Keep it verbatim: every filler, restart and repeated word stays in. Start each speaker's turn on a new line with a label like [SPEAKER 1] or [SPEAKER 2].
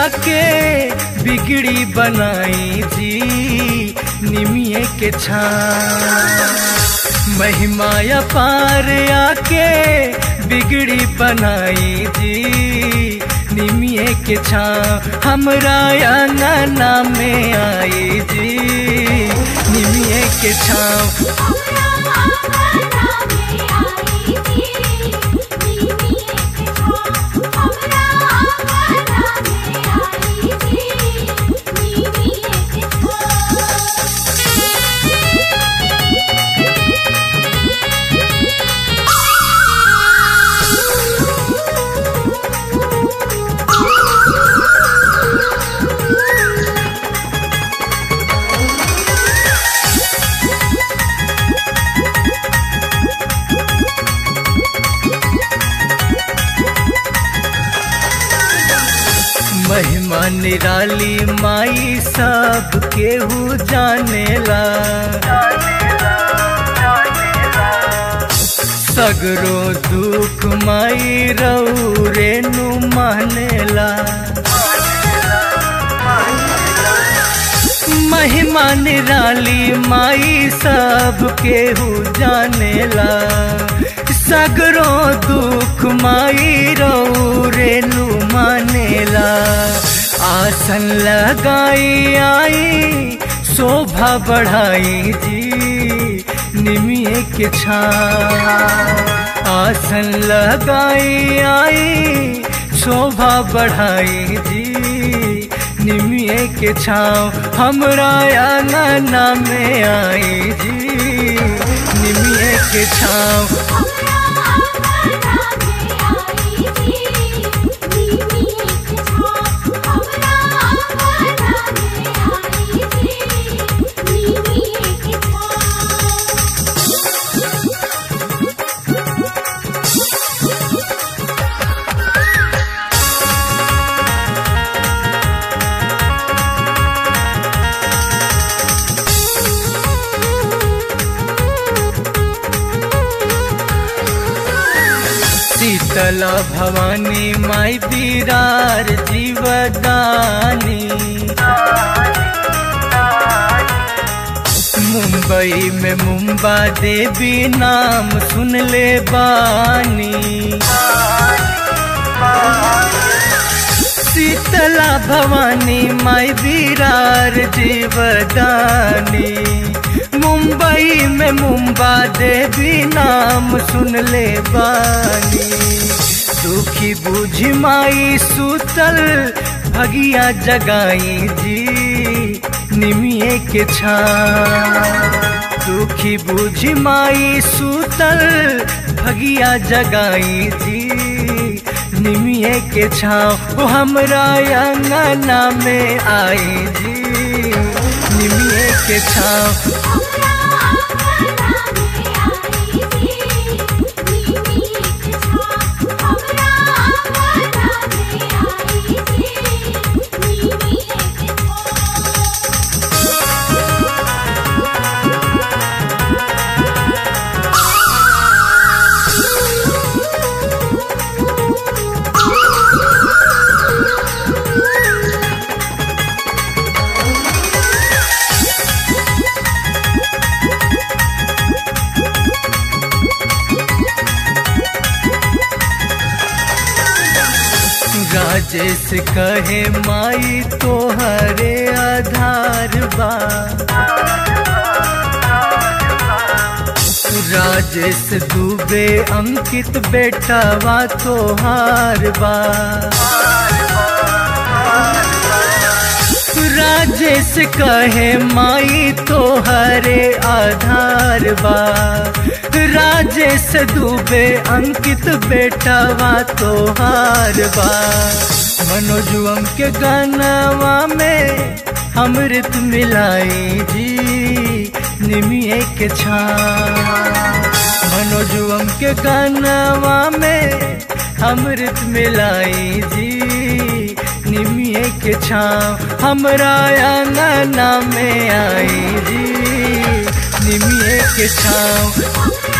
[SPEAKER 1] आके बिगड़ी बनाई जी निमिये के छाँव। महिमाया पार आके बिगड़ी बनाई जी निमिये के छाँव। हमरा अंगना में आई जी निमिये के छाँव। महिमा निराली माई सब केहू जानेला। सगरो दुख माई रौरे नु मानेला। महिमा निराली माई सब केहू जानेला। सगरो दुख माई रौरे नु मानेला। आसन लगाई आई शोभा बढ़ाई जी निमिये के छाँव। आसन लगाई आई शोभा बढ़ाई जी निमिये के छाँव। हमरा अंगना में आई जी निमिये के छाँव। शीतला भवानी माई बिरार जीवदानी। मुंबई में मुंबा देवी नाम सुन ले बानी। शीतला भवानी माई बिरार जीवदानी। मुंबई में मुंबा देवी नाम सुन ले बानी। दुखी बूझी माई सूतल भगिया जगाई जी निमिये के छाँव। दुखी बूझी माई सूतल भगिया जगाई जी निमिये के छाँव। हमरा अंगना में आई जी निमिये के छाँव। राजेश कहे माई तोहरे आधार बा। राजेश दुबे अंकित बेटावा तोहार बा। राजेश कहे माई तोहरे आधार बा। राजेश दुबे अंकित बेटावा तोहार बा। मनोजुअम के गानावा में अमृत मिलाई जी निमिये के छाँव। मनोजुअम के गानावा में अमृत मिलाई जी निमिये के छाँव। हमरा अंगना में आई जी निमिये के छाँव।